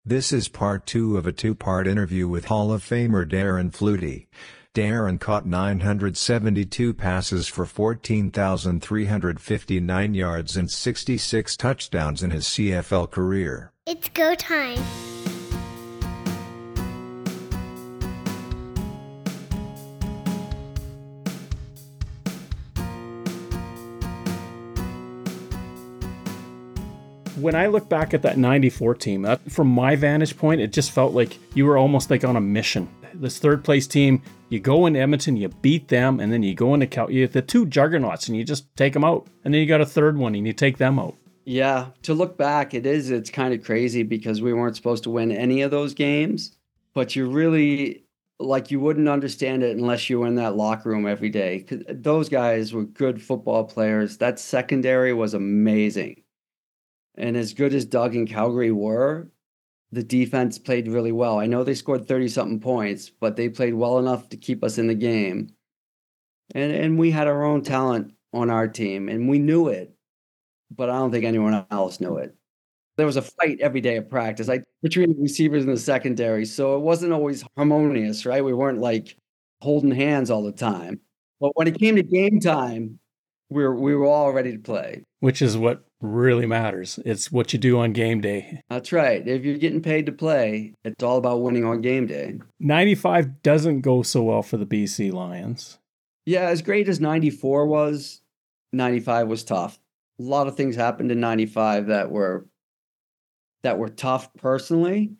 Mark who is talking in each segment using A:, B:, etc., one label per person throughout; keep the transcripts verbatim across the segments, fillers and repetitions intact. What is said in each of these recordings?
A: This is part two of a two-part interview with Hall of Famer Darren Flutie. Darren caught nine hundred seventy-two passes for fourteen thousand three hundred fifty-nine yards and sixty-six touchdowns in his C F L career.
B: It's go time.
C: When I look back at that ninety-four team, that, from my vantage point, it just felt like you were almost like on a mission. This third place team, you go into Edmonton, you beat them, and then you go into Cal- you have the two juggernauts, and you just take them out. And then you got a third one, and you take them out.
D: Yeah, to look back, it is, it's kind of crazy because we weren't supposed to win any of those games, but you really, like, you wouldn't understand it unless you were in that locker room every day. 'Cause those guys were good football players. That secondary was amazing. And as good as Doug and Calgary were, the defense played really well. I know they scored thirty-something points, but they played well enough to keep us in the game. And and we had our own talent on our team, and we knew it, but I don't think anyone else knew it. There was a fight every day of practice, like between the receivers and the secondary, so it wasn't always harmonious, right? We weren't, like, holding hands all the time. But when it came to game time, we were, we were all ready to play.
C: Which is what really matters. It's what you do on game day.
D: That's right. If you're getting paid to play, it's all about winning on game day.
C: ninety-five doesn't go so well for the B C Lions.
D: Yeah, as great as ninety-four was, ninety-five was tough. A lot of things happened in ninety-five that were that were tough personally.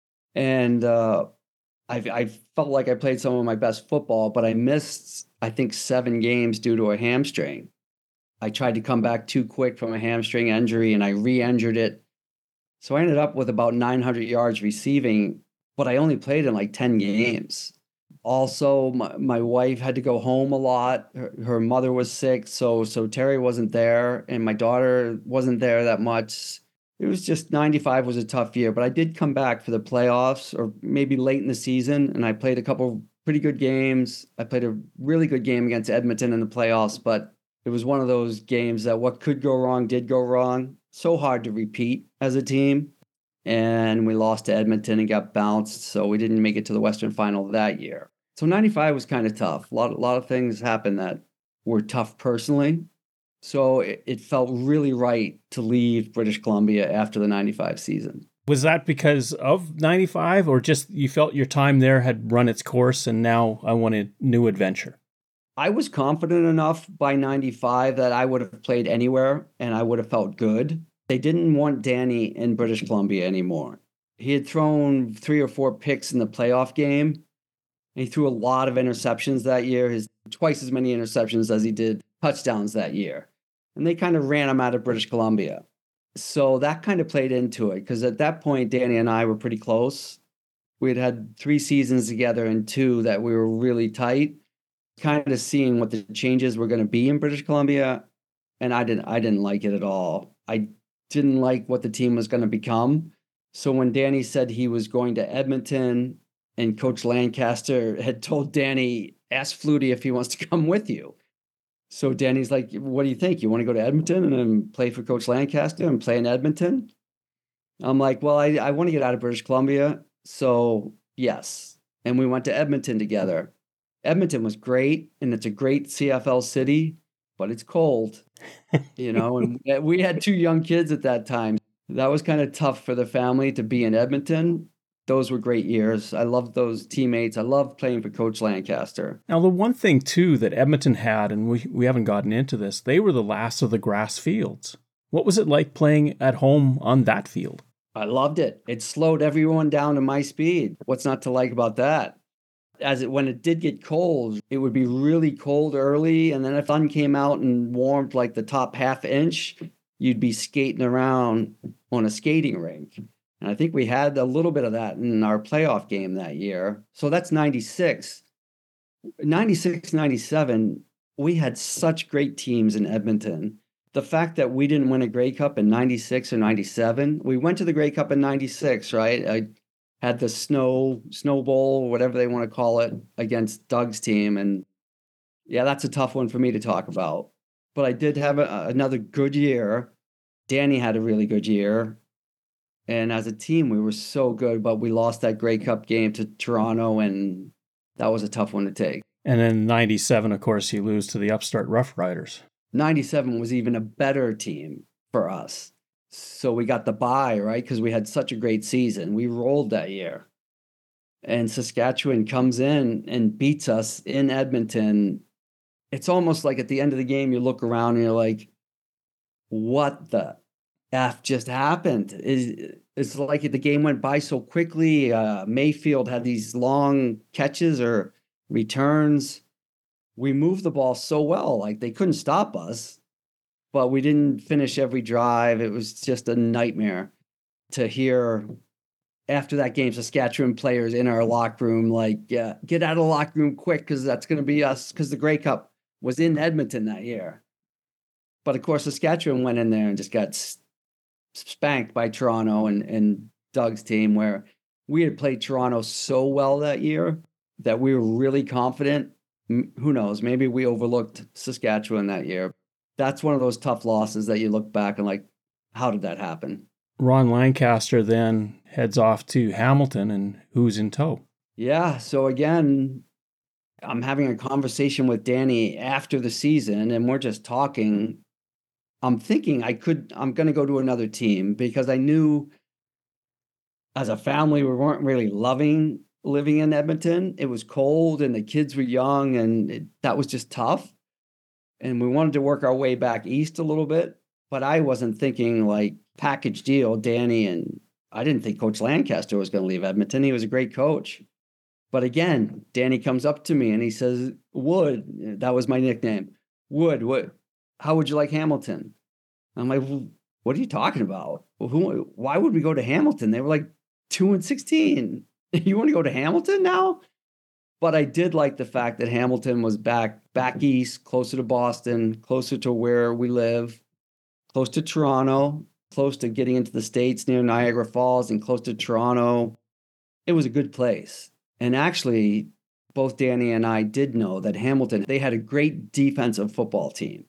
D: And uh, I, I felt like I played some of my best football, but I missed, I think, seven games due to a hamstring. I tried to come back too quick from a hamstring injury, and I re-injured it. So I ended up with about nine hundred yards receiving, but I only played in like ten games. Also, my, my wife had to go home a lot. Her, her mother was sick, so so Terry wasn't there, and my daughter wasn't there that much. It was just ninety-five was a tough year, but I did come back for the playoffs, or maybe late in the season, and I played a couple pretty good games. I played a really good game against Edmonton in the playoffs, but it was one of those games that what could go wrong did go wrong. So hard to repeat as a team. And we lost to Edmonton and got bounced, so we didn't make it to the Western Final that year. So ninety-five was kind of tough. A lot, a lot of things happened that were tough personally. So it, it felt really right to leave British Columbia after the ninety-five season.
C: Was that because of ninety-five, or just you felt your time there had run its course and now I want a new adventure?
D: I was confident enough by ninety-five that I would have played anywhere and I would have felt good. They didn't want Danny in British Columbia anymore. He had thrown three or four picks in the playoff game. And he threw a lot of interceptions that year, his twice as many interceptions as he did touchdowns that year. And they kind of ran him out of British Columbia. So that kind of played into it, because at that point, Danny and I were pretty close. We had had three seasons together and two that we were really tight, kind of seeing what the changes were going to be in British Columbia, and I didn't I didn't like it at all. I didn't like what the team was going to become. So when Danny said he was going to Edmonton, and Coach Lancaster had told Danny, ask Flutie if he wants to come with you. So Danny's like, what do you think? You want to go to Edmonton and then play for Coach Lancaster and play in Edmonton? I'm like, well, I, I want to get out of British Columbia, so yes. And we went to Edmonton together. Edmonton was great, and it's a great C F L city, but it's cold, you know, and we had two young kids at that time. That was kind of tough for the family to be in Edmonton. Those were great years. I loved those teammates. I loved playing for Coach Lancaster.
C: Now, the one thing, too, that Edmonton had, and we, we haven't gotten into this, they were the last of the grass fields. What was it like playing at home on that field?
D: I loved it. It slowed everyone down to my speed. What's not to like about that? As it, when it did get cold, it would be really cold early, and then if the sun came out and warmed like the top half inch, you'd be skating around on a skating rink. And I think we had a little bit of that in our playoff game that year. So that's ninety-six. ninety-six, ninety-seven, we had such great teams in Edmonton. The fact that we didn't win a Grey Cup in ninety-six or ninety-seven, we went to the Grey Cup in ninety-six, right? I had the snow, snow bowl, whatever they want to call it, against Doug's team. And yeah, that's a tough one for me to talk about. But I did have a, another good year. Danny had a really good year. And as a team, we were so good, but we lost that Grey Cup game to Toronto, and that was a tough one to take.
C: And then ninety-seven, of course, you lose to the upstart Rough Riders.
D: ninety-seven was even a better team for us. So we got the bye, right? Because we had such a great season. We rolled that year. And Saskatchewan comes in and beats us in Edmonton. It's almost like at the end of the game, you look around and you're like, what the F just happened? It's like the game went by so quickly. Uh, Mayfield had these long catches or returns. We moved the ball so well, like they couldn't stop us, but we didn't finish every drive. It was just a nightmare to hear after that game, Saskatchewan players in our locker room, like, yeah, get out of the locker room quick because that's going to be us, because the Grey Cup was in Edmonton that year. But of course, Saskatchewan went in there and just got spanked by Toronto and, and Doug's team, where we had played Toronto so well that year that we were really confident. Who knows? Maybe we overlooked Saskatchewan that year. That's one of those tough losses that you look back and like, how did that happen?
C: Ron Lancaster then heads off to Hamilton, and who's in tow?
D: Yeah, so again, I'm having a conversation with Danny after the season, and we're just talking. I'm thinking I could, I'm going to go to another team because I knew as a family we weren't really loving living in Edmonton. It was cold and the kids were young, and it, that was just tough. And we wanted to work our way back east a little bit, but I wasn't thinking like package deal, Danny, and I didn't think Coach Lancaster was going to leave Edmonton. He was a great coach. But again, Danny comes up to me and he says, Wood, that was my nickname. Wood, what, how would you like Hamilton? I'm like, well, what are you talking about? Well, who, why would we go to Hamilton? They were like two and sixteen. You want to go to Hamilton now? But I did like the fact that Hamilton was back, back east, closer to Boston, closer to where we live, close to Toronto, close to getting into the States near Niagara Falls, and close to Toronto. It was a good place. And actually, both Danny and I did know that Hamilton, they had a great defensive football team.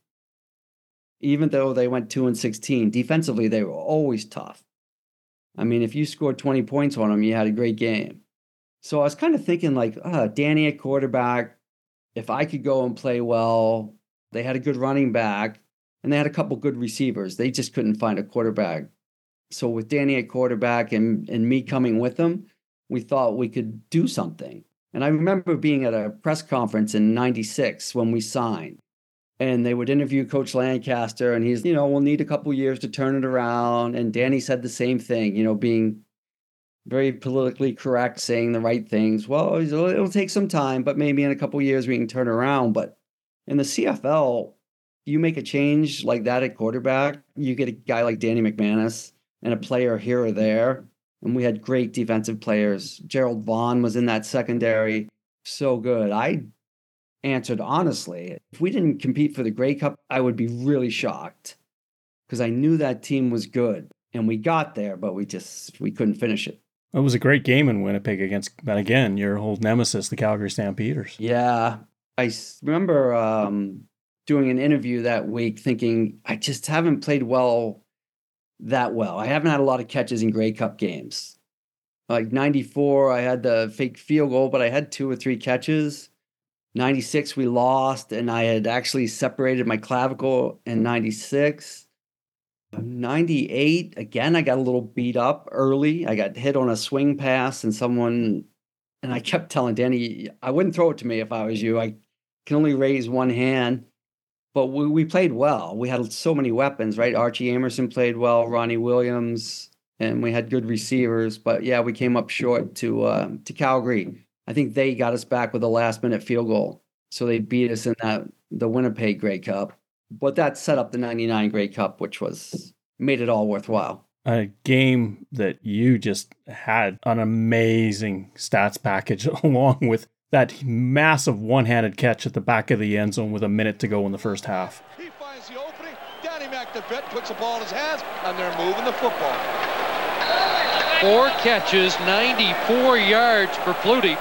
D: Even though they went two and sixteen, defensively, they were always tough. I mean, if you scored twenty points on them, you had a great game. So I was kind of thinking like, uh, Danny at quarterback, if I could go and play well, they had a good running back, and they had a couple good receivers. They just couldn't find a quarterback. So with Danny at quarterback and, and me coming with them, we thought we could do something. And I remember being at a press conference in ninety-six when we signed, and they would interview Coach Lancaster, and he's, you know, we'll need a couple years to turn it around. And Danny said the same thing, you know, being very politically correct, saying the right things. Well, it'll take some time, but maybe in a couple years we can turn around. But in the C F L, you make a change like that at quarterback, you get a guy like Danny McManus and a player here or there. And we had great defensive players. Gerald Vaughn was in that secondary. So good. I answered honestly. If we didn't compete for the Grey Cup, I would be really shocked because I knew that team was good. And we got there, but we just, we couldn't finish it.
C: It was a great game in Winnipeg against, again, your old nemesis, the Calgary Stampeders.
D: Yeah. I remember um, doing an interview that week thinking, I just haven't played well that well. I haven't had a lot of catches in Grey Cup games. Like ninety-four, I had the fake field goal, but I had two or three catches. ninety-six, we lost, and I had actually separated my clavicle in ninety-six. ninety-eight, again, I got a little beat up early. I got hit on a swing pass, and someone, and I kept telling Danny, I wouldn't throw it to me if I was you. I can only raise one hand. But we, we played well. We had so many weapons, right? Archie Amerson played well, Ronnie Williams, and we had good receivers. But yeah, we came up short to uh, to Calgary. I think they got us back with a last-minute field goal. So they beat us in that the Winnipeg Grey Cup. But that set up the ninety-nine Grey Cup, which was made it all worthwhile.
C: A game that you just had an amazing stats package along with that massive one-handed catch at the back of the end zone with a minute to go in the first half.
B: He finds the opening. Danny McDevitt puts the ball in his hands, and they're moving the football.
E: Four catches, ninety-four yards for Flutie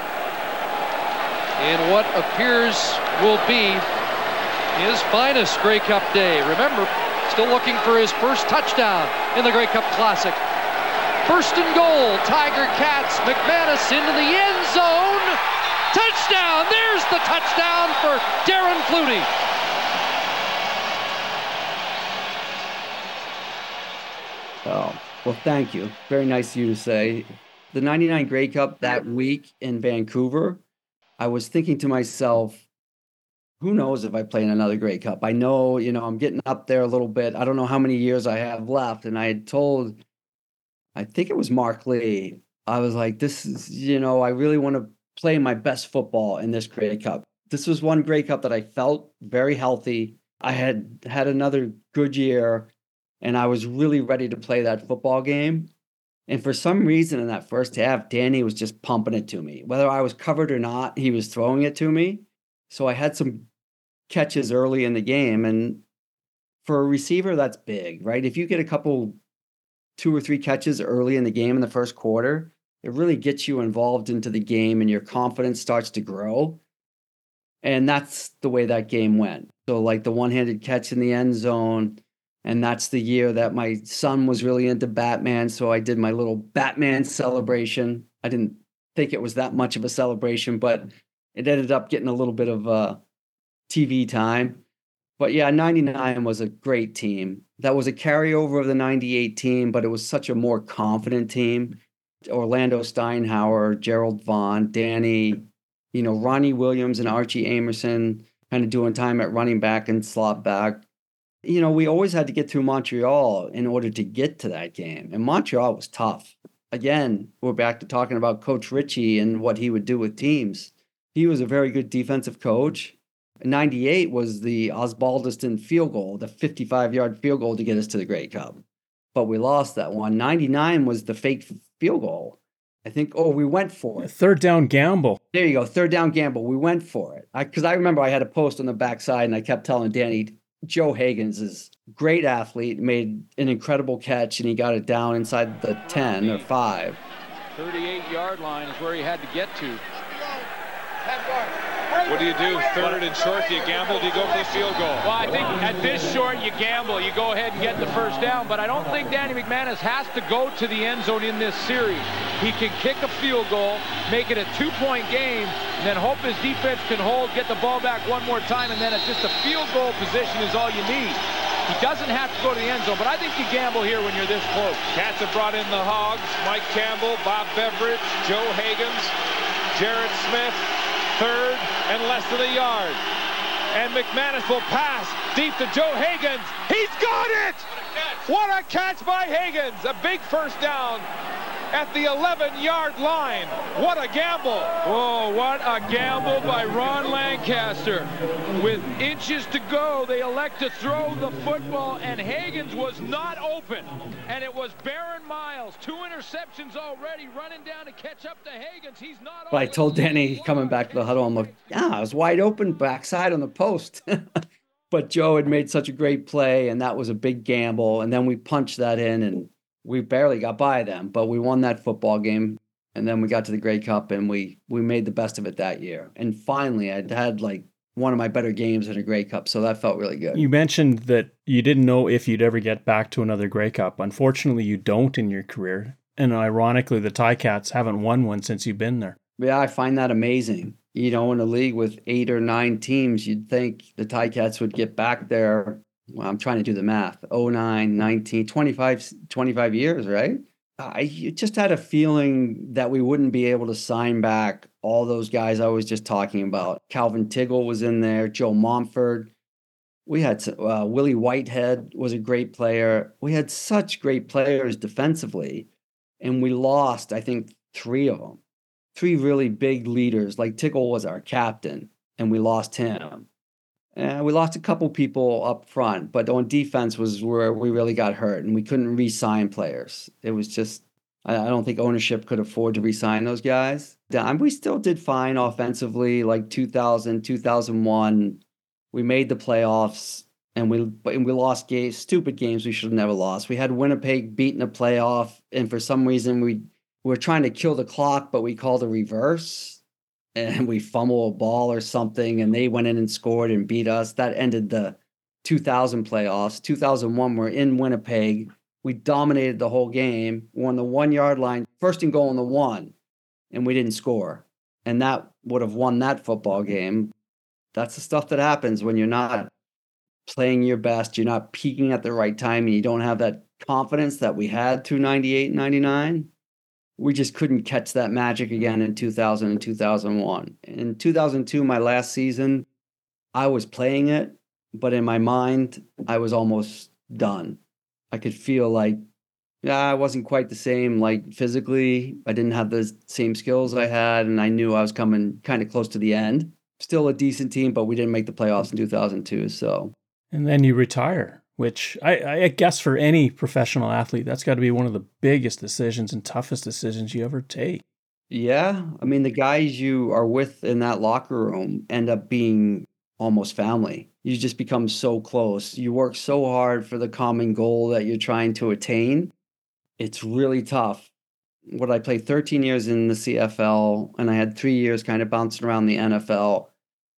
E: in what appears will be his finest Grey Cup day. Remember, still looking for his first touchdown in the Grey Cup Classic. First and goal, Tiger Cats, McManus into the end zone. Touchdown! There's the touchdown for Darren Flutie.
D: Oh, well, thank you. Very nice of you to say. The ninety-nine Grey Cup that week in Vancouver, I was thinking to myself, who knows if I play in another Grey Cup? I know, you know, I'm getting up there a little bit. I don't know how many years I have left. And I had told, I think it was Mark Lee, I was like, this is, you know, I really want to play my best football in this Grey Cup. This was one Grey Cup that I felt very healthy. I had had another good year, and I was really ready to play that football game. And for some reason in that first half, Danny was just pumping it to me. Whether I was covered or not, he was throwing it to me. So I had some catches early in the game. And for a receiver, that's big, right? If you get a couple, two or three catches early in the game in the first quarter, it really gets you involved into the game and your confidence starts to grow. And that's the way that game went. So like the one-handed catch in the end zone. And that's the year that my son was really into Batman. So I did my little Batman celebration. I didn't think it was that much of a celebration, but it ended up getting a little bit of uh, T V time. But yeah, ninety-nine was a great team. That was a carryover of the ninety-eight team, but it was such a more confident team. Orlando Steinhauer, Gerald Vaughn, Danny, you know, Ronnie Williams and Archie Amerson kind of doing time at running back and slot back. You know, we always had to get through Montreal in order to get to that game. And Montreal was tough. Again, we're back to talking about Coach Ritchie and what he would do with teams. He was a very good defensive coach. ninety-eight was the Osbaldiston field goal, the fifty-five-yard field goal to get us to the Grey Cup. But we lost that one. ninety-nine was the fake field goal. I think, oh, we went for it.
C: Third down gamble.
D: There you go, third down gamble. We went for it. Because I, I remember I had a post on the backside, and I kept telling Danny, Joe Higgins is a great athlete, made an incredible catch, and he got it down inside the ten or five.
E: thirty-eight-yard line is where he had to get to.
F: What do you do? Third and short, do you gamble? Do you go for the field goal?
E: Well, I think at this short, you gamble. You go ahead and get the first down. But I don't think Danny McManus has to go to the end zone in this series. He can kick a field goal, make it a two-point game, and then hope his defense can hold, get the ball back one more time, and then it's just a field goal position is all you need. He doesn't have to go to the end zone, but I think you gamble here when you're this close.
F: Cats have brought in the Hogs, Mike Campbell, Bob Beveridge, Joe Higgins, Jared Smith, third and less than a yard. And McManus will pass deep to Joe Higgins. He's got it! What a catch by Higgins! A big first down at the eleven-yard line. What a gamble!
E: Oh, what a gamble by Ron Lancaster. With inches to go, they elect to throw the football, and Higgins was not open. And it was Baron Miles. Two interceptions already, running down to catch up to Higgins. He's not open.
D: But I told Danny coming back to the huddle, I'm like, yeah, I was wide open backside on the post. But Joe had made such a great play, and that was a big gamble. And then we punched that in, and we barely got by them, but we won that football game. And then we got to the Grey Cup, and we we made the best of it that year. And finally, I'd had like one of my better games in a Grey Cup, so that felt really good.
C: You mentioned that you didn't know if you'd ever get back to another Grey Cup. Unfortunately, you don't in your career. And ironically, the Ticats haven't won one since you've been there.
D: Yeah, I find that amazing. You know, in a league with eight or nine teams, you'd think the Ticats would get back there. Well, I'm trying to do the math. oh nine, nineteen, twenty-five, twenty-five years, right? I just had a feeling that we wouldn't be able to sign back all those guys I was just talking about. Calvin Tiggle was in there, Joe Montford. We had uh, Willie Whitehead was a great player. We had such great players defensively, and we lost, I think, three of them. Three really big leaders, like Tiggle was our captain, and we lost him. And we lost a couple people up front, but on defense was where we really got hurt, and we couldn't re-sign players. It was just, I don't think ownership could afford to re-sign those guys. And we still did fine offensively, like two thousand, two thousand one. We made the playoffs, and we and we lost games, stupid games we should have never lost. We had Winnipeg beating a playoff, and for some reason we, we were trying to kill the clock, but we called a reverse. And we fumble a ball or something, and they went in and scored and beat us. That ended the two thousand playoffs. two thousand one, we're in Winnipeg. we dominated the whole game. We're on the one yard line, first and goal on the one, and we didn't score. And that would have won that football game. That's the stuff that happens when you're not playing your best, you're not peaking at the right time, and you don't have that confidence that we had through ninety-eight, ninety-nine. We just couldn't catch that magic again in two thousand and two thousand one. In two thousand two, my last season, I was playing it, but in my mind, I was almost done. I could feel like, yeah, I wasn't quite the same, like physically. I didn't have the same skills I had, and I knew I was coming kind of close to the end. Still a decent team, but we didn't make the playoffs in two thousand two, so.
C: And then you retire, which I, I guess for any professional athlete, that's got to be one of the biggest decisions and toughest decisions you ever take.
D: Yeah. I mean, the guys you are with in that locker room end up being almost family. You just become so close. You work so hard for the common goal that you're trying to attain. It's really tough. What I played thirteen years in the C F L, and I had three years kind of bouncing around the N F L.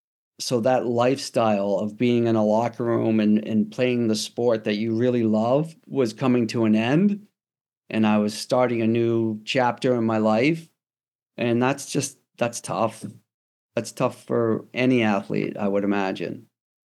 D: So that lifestyle of being in a locker room and, and playing the sport that you really love was coming to an end. And I was starting a new chapter in my life. And that's just, that's tough. That's tough for any athlete, I would imagine.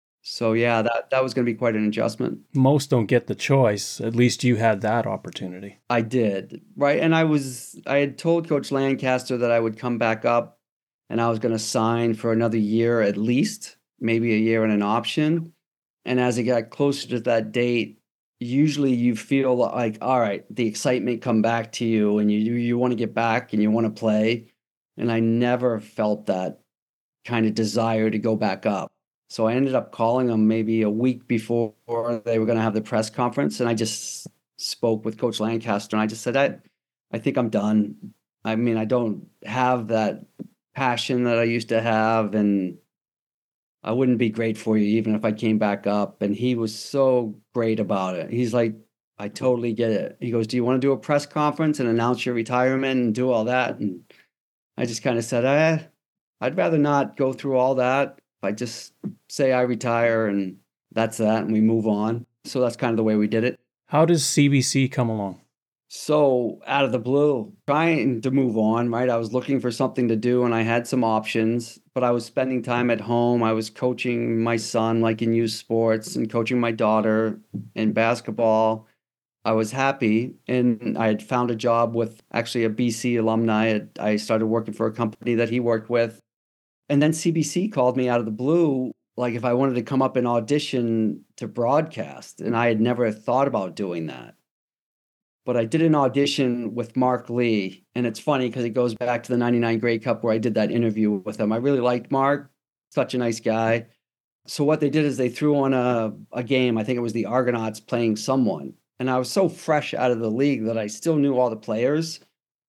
D: So yeah, that, that was going to be quite an adjustment.
C: Most don't get the choice. At least you had that opportunity.
D: I did, right? And I was, I had told Coach Lancaster that I would come back up and I was going to sign for another year at least, maybe a year and an option. And as it got closer to that date, usually you feel like, all right, the excitement come back to you and you you want to get back and you want to play. And I never felt that kind of desire to go back up. So I ended up calling them maybe a week before they were going to have the press conference. And I just spoke with Coach Lancaster and I just said, I, I think I'm done. I mean, I don't have that passion that I used to have, and I wouldn't be great for you even if I came back up. And he was so great about it. He's like, I totally get it. He goes, do you want to do a press conference and announce your retirement and do all that? And I just kind of said, eh, I'd rather not go through all that. I just say I retire and that's that, and we move on. So that's kind of the way we did it.
C: How does C B C come along?
D: So out of the blue, trying to move on, right? I was looking for something to do and I had some options, but I was spending time at home. I was coaching my son, like in youth sports, and coaching my daughter in basketball. I was happy, and I had found a job with actually a B C alumni. I started working for a company that he worked with. And then C B C called me out of the blue, like if I wanted to come up and audition to broadcast. And I had never thought about doing that. But I did an audition with Mark Lee. And it's funny because it goes back to the ninety-nine Grey Cup where I did that interview with him. I really liked Mark, such a nice guy. So what they did is they threw on a, a game. I think it was the Argonauts playing someone. And I was so fresh out of the league that I still knew all the players.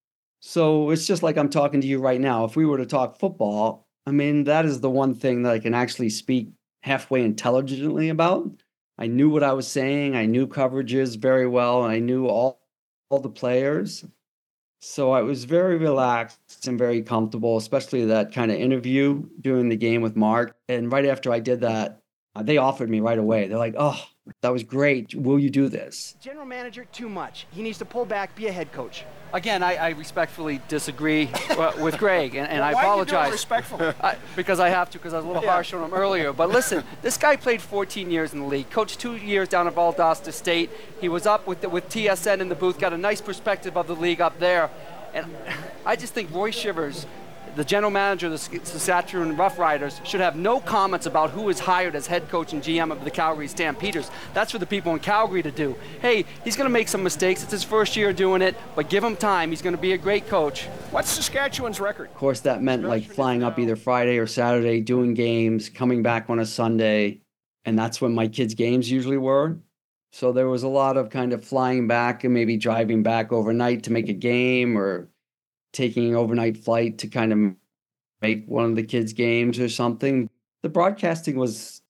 D: So it's just like I'm talking to you right now. If we were to talk football, I mean, that is the one thing that I can actually speak halfway intelligently about. I knew what I was saying. I knew coverages very well, and I knew all all the players. So I was very relaxed and very comfortable, especially that kind of interview during the game with Mark. And right after I did that, they offered me right away. They're like, oh, that was great. Will you do this?
G: General manager, too much. He needs to pull back, be a head coach. Again, I, I respectfully disagree uh, with Greg, and, and
H: well,
G: I
H: why
G: apologize.
H: Why do you do it respectfully?
G: I, because I have to, because I was a little yeah. harsh on him earlier. But listen, this guy played fourteen years in the league, coached two years down at Valdosta State. He was up with the, with T S N in the booth, got a nice perspective of the league up there. And I just think Roy Shivers, the general manager of the Saskatchewan Roughriders, should have no comments about who is hired as head coach and G M of the Calgary Stampeders. That's for the people in Calgary to do. Hey, he's going to make some mistakes. It's his first year doing it, but give him time. He's going to be a great coach.
H: What's Saskatchewan's record?
D: Of course, that meant like flying up either Friday or Saturday, doing games, coming back on a Sunday, and that's when my kids' games usually were. So there was a lot of kind of flying back and maybe driving back overnight to make a game, or taking an overnight flight to kind of make one of the kids' games or something. The broadcasting was,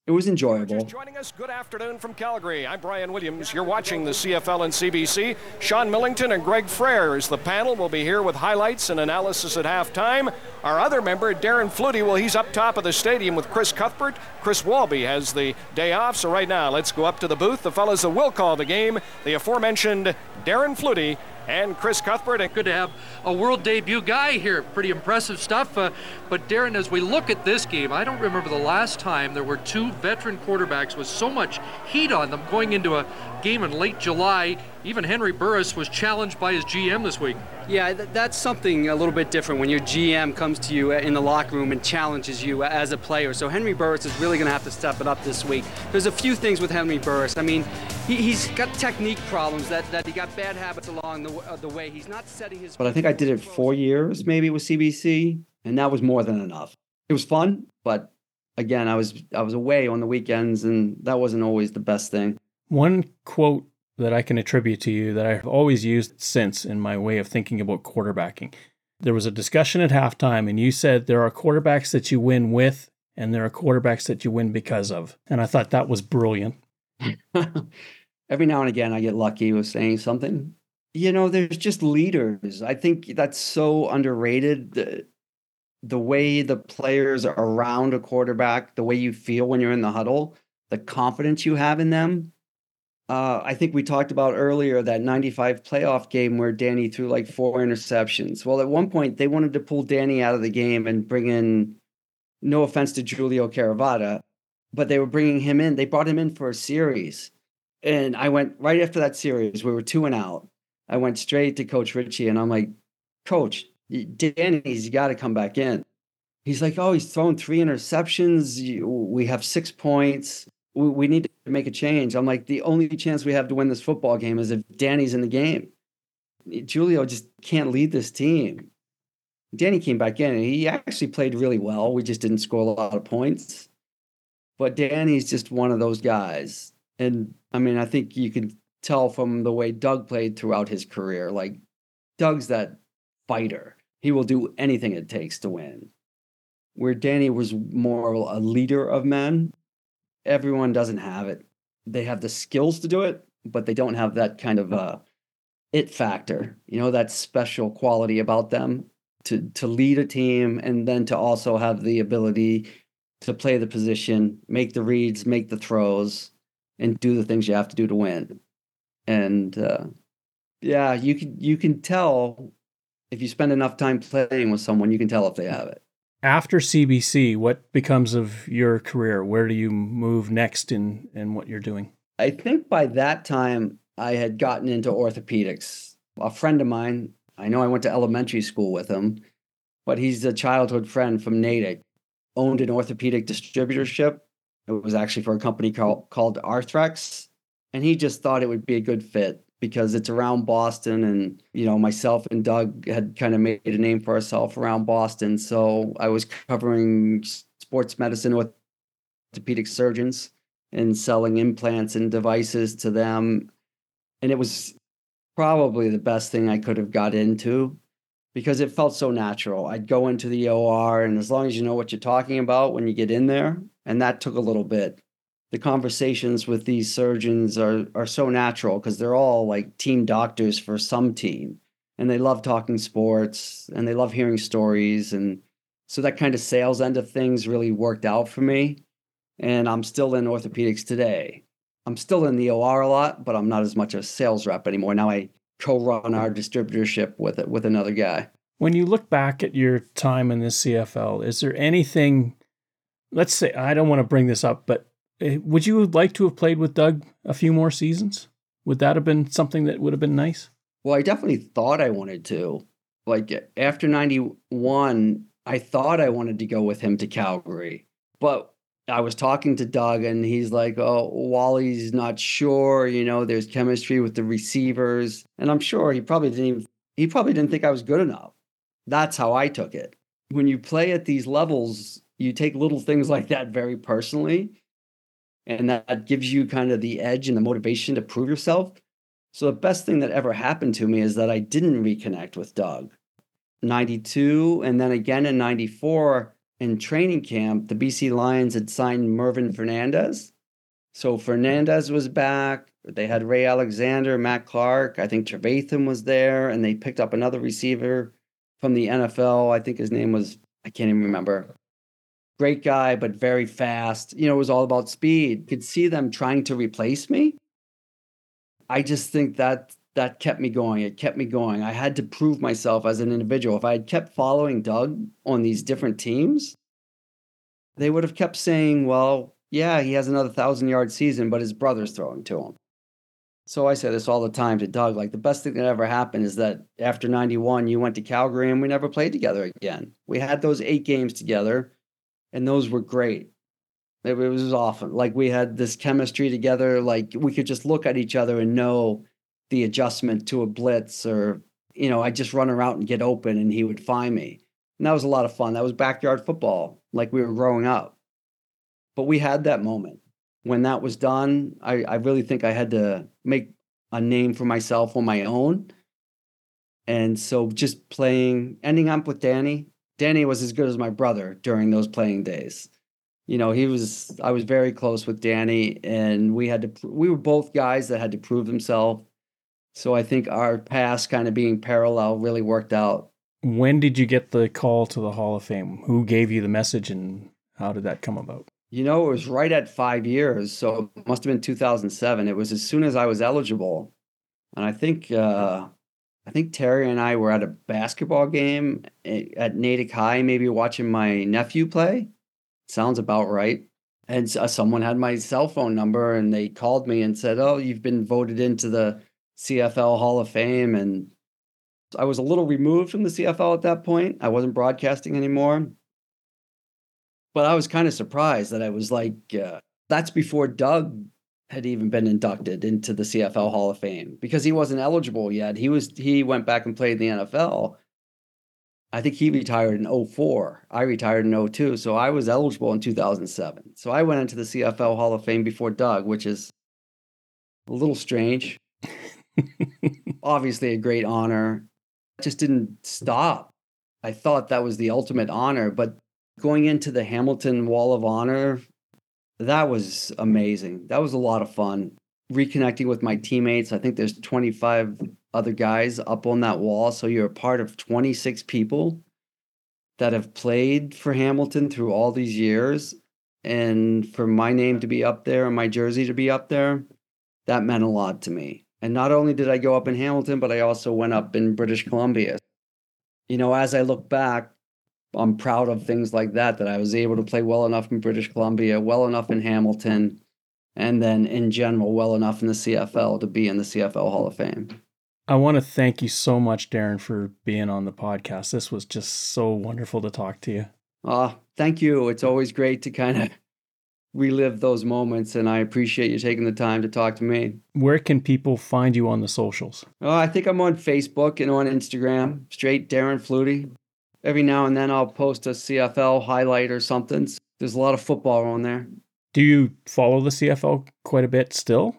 D: It was enjoyable.
H: Just joining us, good afternoon from Calgary. I'm Brian Williams. You're watching the C F L and C B C. Sean Millington and Greg Frere is the panel. Will be here with highlights and analysis at halftime. Our other member, Darren Flutie, well, he's up top of the stadium with Chris Cuthbert. Chris Walby has the day off, so right now let's go up to the booth. The fellas that will call the game, the aforementioned Darren Flutie and Chris Cuthbert.
I: Good to have a world debut guy here. Pretty impressive stuff. Uh, but Darren, as we look at this game, I don't remember the last time there were two veteran quarterbacks with so much heat on them going into a game in late July. Even Henry Burris was challenged by his G M this week.
G: Yeah, th- that's something a little bit different when your G M comes to you in the locker room and challenges you as a player. So Henry Burris is really going to have to step it up this week. There's a few things with Henry Burris. I mean, he, he's got technique problems, that, that he got bad habits along the, uh, the way. He's not setting his...
D: But I think I did it four years maybe with C B C, and that was more than enough. It was fun, but again, I was I was away on the weekends, and that wasn't always the best thing.
C: One quote that I can attribute to you that I've always used since in my way of thinking about quarterbacking. There was a discussion at halftime, and you said there are quarterbacks that you win with, and there are quarterbacks that you win because of. And I thought that was brilliant.
D: Every now and again, I get lucky with saying something. You know, there's just leaders. I think that's so underrated. The, the way the players are around a quarterback, the way you feel when you're in the huddle, the confidence you have in them. Uh, I think we talked about earlier that ninety-five playoff game where Danny threw like four interceptions. Well, at one point, they wanted to pull Danny out of the game and bring in, no offense to Giulio Caravata, but they were bringing him in. They brought him in for a series. And I went right after that series, we were two and out. I went straight to Coach Ritchie, and I'm like, Coach, Danny's got to come back in. He's like, oh, he's thrown three interceptions. We have six points. We need to make a change. I'm like, the only chance we have to win this football game is if Danny's in the game. Giulio just can't lead this team. Danny came back in, and he actually played really well. We just didn't score a lot of points. But Danny's just one of those guys. And, I mean, I think you can tell from the way Doug played throughout his career. Like, Doug's that fighter. He will do anything it takes to win. Where Danny was more a leader of men, everyone doesn't have it. They have the skills to do it, but they don't have that kind of uh, it factor, you know, that special quality about them to, to lead a team, and then to also have the ability to play the position, make the reads, make the throws, and do the things you have to do to win. And uh, yeah, you can, you can tell if you spend enough time playing with someone, you can tell if they have it.
C: After C B C, what becomes of your career? Where do you move next in, in what you're doing?
D: I think by that time, I had gotten into orthopedics. A friend of mine, I know I went to elementary school with him, but he's a childhood friend from Natick, owned an orthopedic distributorship. It was actually for a company called, called Arthrex. And he just thought it would be a good fit because it's around Boston, and, you know, myself and Doug had kind of made a name for ourselves around Boston. So I was covering sports medicine with orthopedic surgeons and selling implants and devices to them. And it was probably the best thing I could have got into because it felt so natural. I'd go into the O R, and as long as you know what you're talking about when you get in there, and that took a little bit. The conversations with these surgeons are are so natural because they're all like team doctors for some team, and they love talking sports, and they love hearing stories. And so that kind of sales end of things really worked out for me. And I'm still in orthopedics today. I'm still in the O R a lot, but I'm not as much a sales rep anymore. Now I co-run our distributorship with it with another guy.
C: When you look back at your time in the C F L, is there anything, let's say, I don't want to bring this up, but would you like to have played with Doug a few more seasons? Would that have been something that would have been nice?
D: Well, I definitely thought I wanted to. Like after ninety-one, I thought I wanted to go with him to Calgary. But I was talking to Doug, and he's like, oh, Wally's not sure. You know, there's chemistry with the receivers. And I'm sure he probably didn't even, he probably didn't think I was good enough. That's how I took it. When you play at these levels, you take little things like that very personally. And that gives you kind of the edge and the motivation to prove yourself. So the best thing that ever happened to me is that I didn't reconnect with Doug. ninety-two, and then again in ninety-four, in training camp, the B C Lions had signed Mervin Fernandez. So Fernandez was back. They had Ray Alexander, Matt Clark. I think Trevathan was there, and they picked up another receiver from the N F L. I think his name was, I can't even remember. Great guy, but very fast. You know, it was all about speed. Could see them trying to replace me. I just think that that kept me going. It kept me going. I had to prove myself as an individual. If I had kept following Doug on these different teams, they would have kept saying, well, yeah, he has another thousand-yard season, but his brother's throwing to him. So I say this all the time to Doug, like the best thing that ever happened is that after ninety-one, you went to Calgary and we never played together again. We had those eight games together, and those were great. It, it was awesome. Like we had this chemistry together, like we could just look at each other and know the adjustment to a blitz, or, you know, I'd just run around and get open and he would find me. And that was a lot of fun. That was backyard football, like we were growing up. But we had that moment. When that was done, I, I really think I had to make a name for myself on my own. And so just playing, ending up with Danny. Danny was as good as my brother during those playing days. You know, he was, I was very close with Danny, and we had to, we were both guys that had to prove themselves. So I think our paths kind of being parallel really worked out.
C: When did you get the call to the Hall of Fame? Who gave you the message, and how did that come about?
D: You know, it was right at five years, so it must have been two thousand seven. It was as soon as I was eligible. And I think uh, I think Terry and I were at a basketball game at Natick High, maybe watching my nephew play. Sounds about right. And uh, someone had my cell phone number, and they called me and said, oh, you've been voted into the C F L Hall of Fame. And I was a little removed from the C F L at that point. I wasn't broadcasting anymore. But I was kind of surprised that I was like, uh, that's before Doug had even been inducted into the C F L Hall of Fame, because he wasn't eligible yet. He was he went back and played in the N F L. I think he retired in oh four. I retired in oh two. So I was eligible in two thousand seven. So I went into the C F L Hall of Fame before Doug, which is a little strange. Obviously a great honor. It just didn't stop. I thought that was the ultimate honor, but going into the Hamilton Wall of Honor, that was amazing. That was a lot of fun. Reconnecting with my teammates. I think there's twenty-five other guys up on that wall. So you're a part of twenty-six people that have played for Hamilton through all these years. And for my name to be up there and my jersey to be up there, that meant a lot to me. And not only did I go up in Hamilton, but I also went up in British Columbia. You know, as I look back, I'm proud of things like that, that I was able to play well enough in British Columbia, well enough in Hamilton, and then in general, well enough in the C F L to be in the C F L Hall of Fame.
C: I want to thank you so much, Darren, for being on the podcast. This was just so wonderful to talk to you.
D: Uh, thank you. It's always great to kind of relive those moments, and I appreciate you taking the time to talk to me.
C: Where can people find you on the socials?
D: Oh, I think I'm on Facebook and on Instagram, straight Darren Flutie. Every now and then I'll post a C F L highlight or something. There's a lot of football on there.
C: Do you follow the C F L quite a bit still?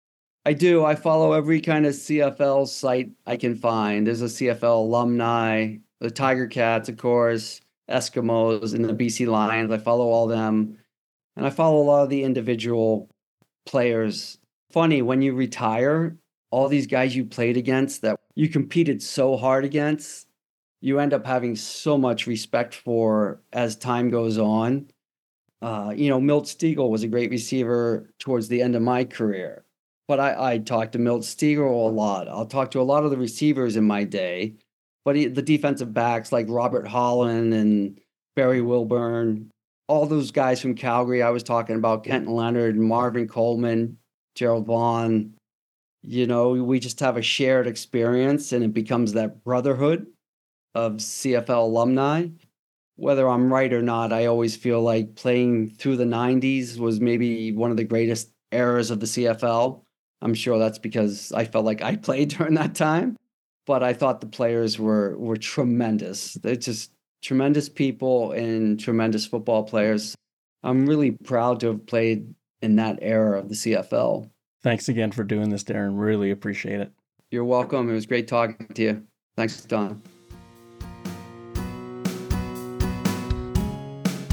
D: I do. I follow every kind of C F L site I can find. There's a C F L alumni, the Tiger Cats, of course, Eskimos, and the B C Lions. I follow all them. And I follow a lot of the individual players. Funny, when you retire, all these guys you played against that you competed so hard against, you end up having so much respect for as time goes on. Uh, you know, Milt Stegall was a great receiver towards the end of my career. But I, I talked to Milt Stegall a lot. I'll talk to a lot of the receivers in my day. But he, the defensive backs like Robert Holland and Barry Wilburn, all those guys from Calgary I was talking about, Kenton Leonard, Marvin Coleman, Gerald Vaughn. You know, we just have a shared experience, and it becomes that brotherhood of C F L alumni. Whether I'm right or not, I always feel like playing through the nineties was maybe one of the greatest eras of the C F L. I'm sure that's because I felt like I played during that time, but I thought the players were were tremendous. They're just tremendous people and tremendous football players. I'm really proud to have played in that era of the C F L.
C: Thanks again for doing this, Darren. Really appreciate it.
D: You're welcome. It was great talking to you. Thanks, Don.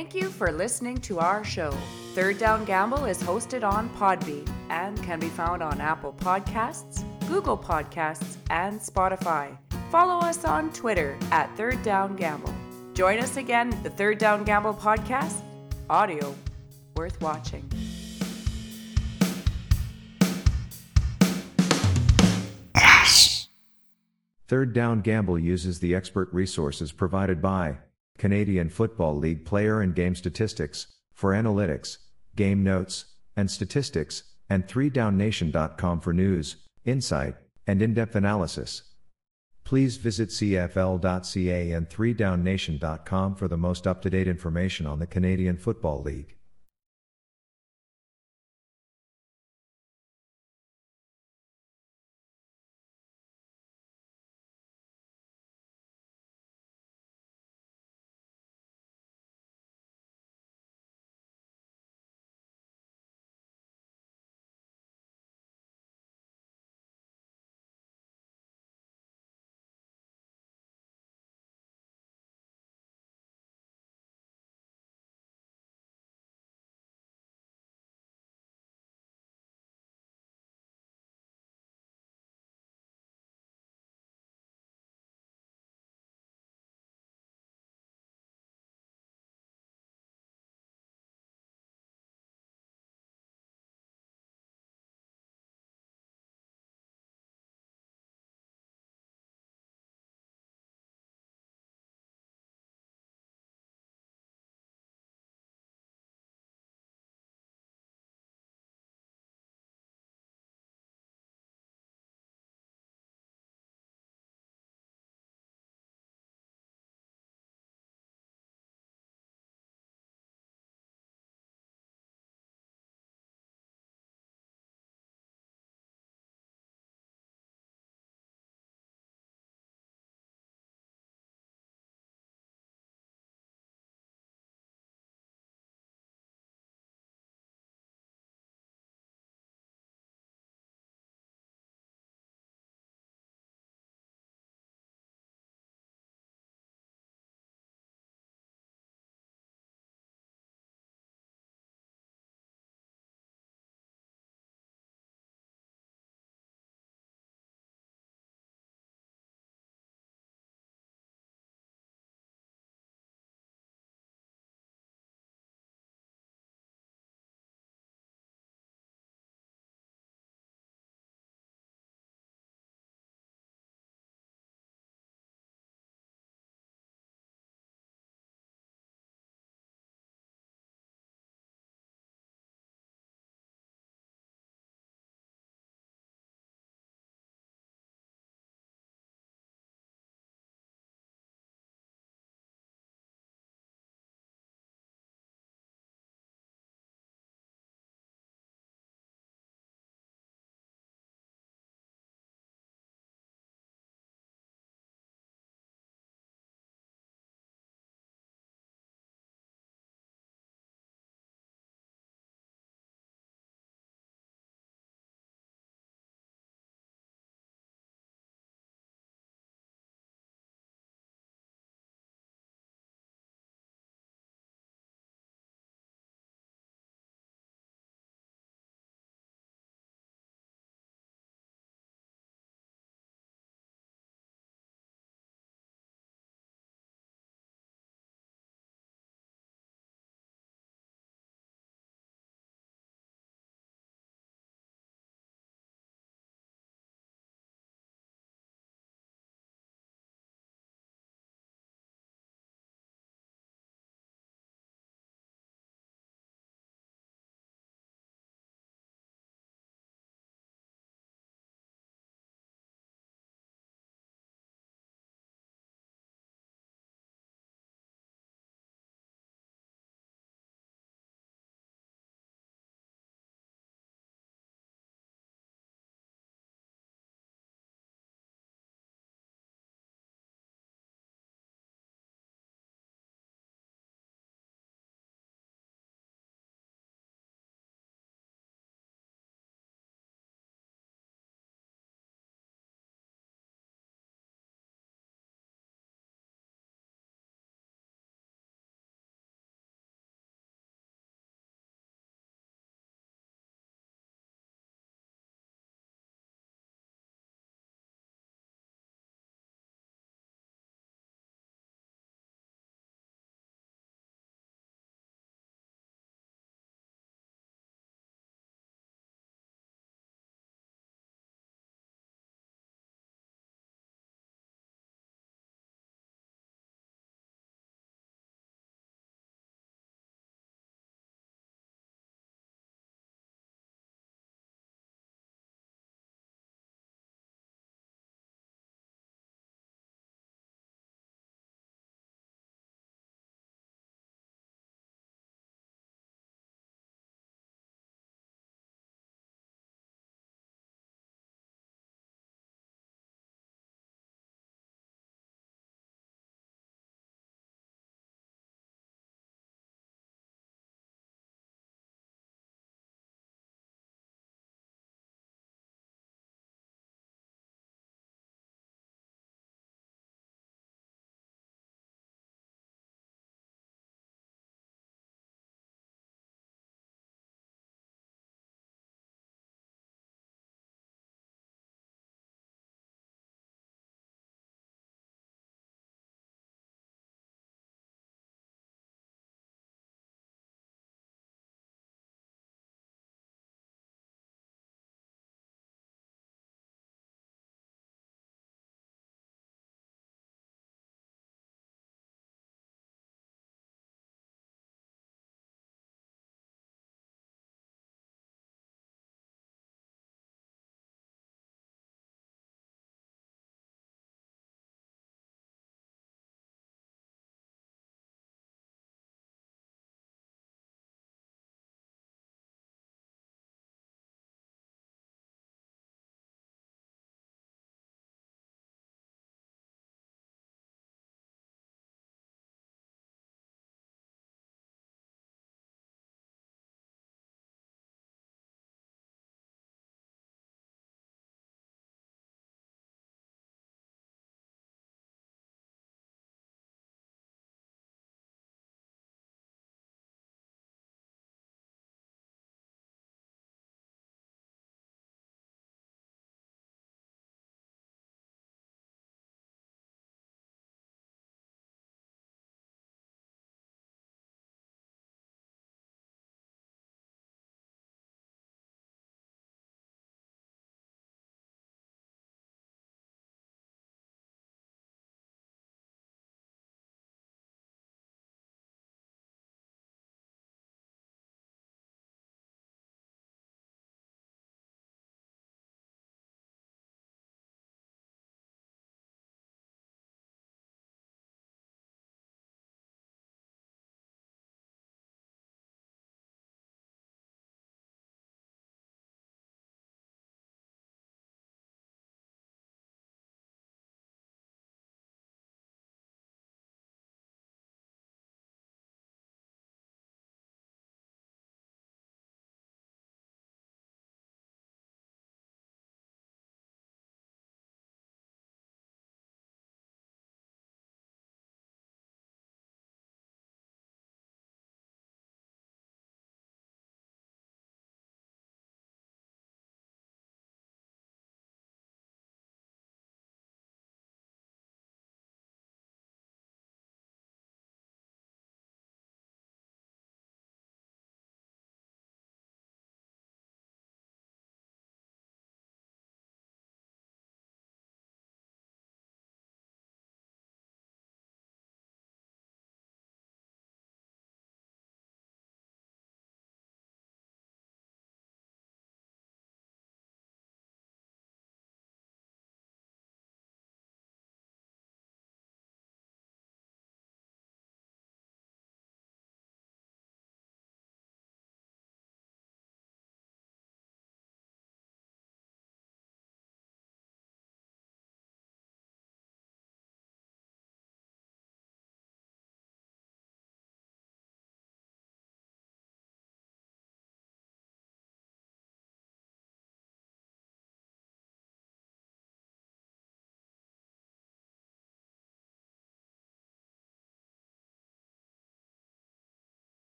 J: Thank you for listening to our show. Third Down Gamble is hosted on Podbean and can be found on Apple Podcasts, Google Podcasts, and Spotify. Follow us on Twitter at Third Down Gamble. Join us again, the Third Down Gamble podcast, audio worth watching.
A: Third Down Gamble uses the expert resources provided by Canadian Football League player and game statistics for analytics, game notes, and statistics, and three down nation dot com for news, insight, and in-depth analysis. Please visit C F L dot C A and three down nation dot com for the most up-to-date information on the Canadian Football League.